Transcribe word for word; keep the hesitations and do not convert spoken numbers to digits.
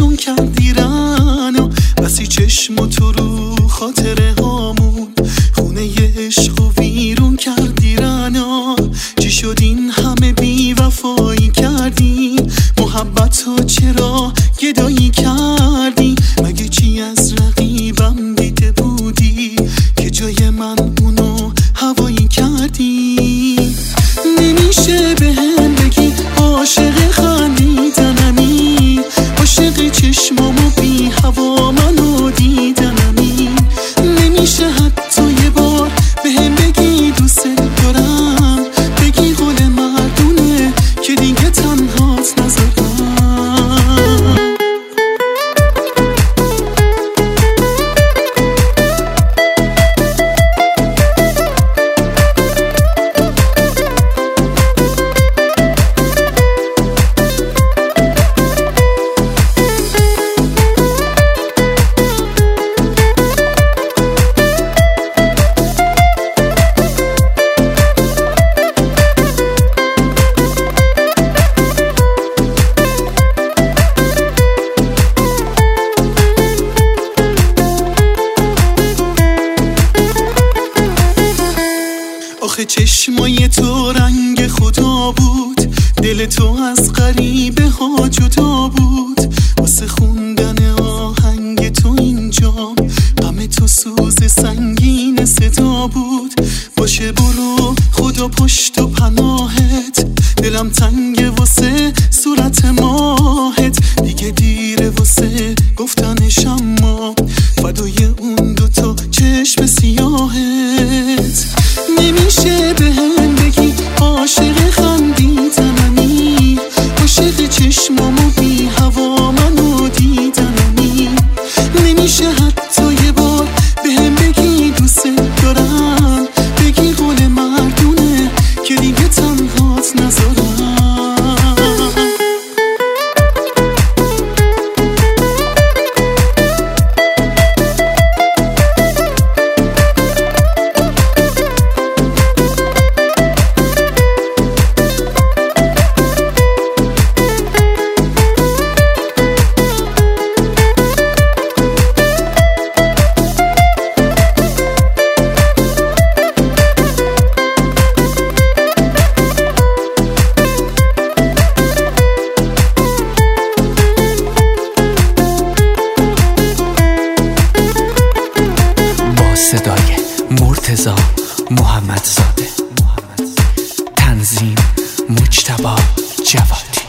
چشم کردی رنا، بسی چشم و تو رو خاطره هامون خونه ی عشق و ویرون کردی رنا. چی شد این همه بی وفایی کردی؟ محبت ها چرا گدایی کردی؟ مگه چی از رقیبم دیده بودی که جای من اونو هوایی کردی؟ نمیشه به هم بگی عاشق خندیدنمی، عاشق چشمامو بی هوا منو دیدنمی. نمیشه حتی یه بار به هم بگی دوست دارم، بگی قول مردونه که دیگه تنهات نذارم. آخه چشمای تو رنگ خدا بود، دل تو از غریبه ها جدا بود. واسه خوندن آهنگ تو اینجام غم تو سوز سنگین صدا بود. باشه برو خدا پشت و پناهت، دلم تنگه واسه صورت ماهت. دیگه دیره واسه گفتنش اما فدای اون دوتا چشم سیاهت. نمیشه به هم بگی عاشق خندیدنمی، عاشق چشمامو بی هوا منو دیدنمی. نمیشه حتی یه بار به هم بگی دوست دارم، بگی قول مردونه که دیگه تنهات نذارم. صدای مرتضی محمدزاده، تنظیم مجتبی جوادی.